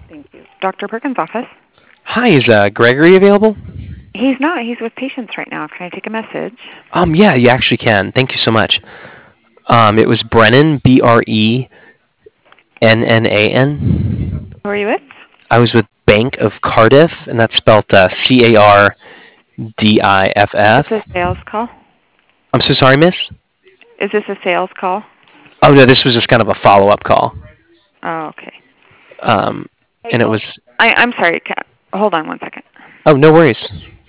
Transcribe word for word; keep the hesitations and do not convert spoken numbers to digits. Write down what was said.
Thank you. Doctor Perkins' office. Hi, is uh, Gregory available? He's not. He's with patients right now. Can I take a message? Um, yeah, you actually can. Thank you so much. Um, it was Brennan, B R E N N A N. Who are you with? I was with Bank of Cardiff, and that's spelled uh, C A R D I F Is this a F. sales call? I'm so sorry, miss. Is this a sales call? Oh, no, this was just kind of a follow-up call. Oh, okay. Um, Hey, and it hold. was... I, I'm sorry. Ca- Hold on one second. Oh, no worries.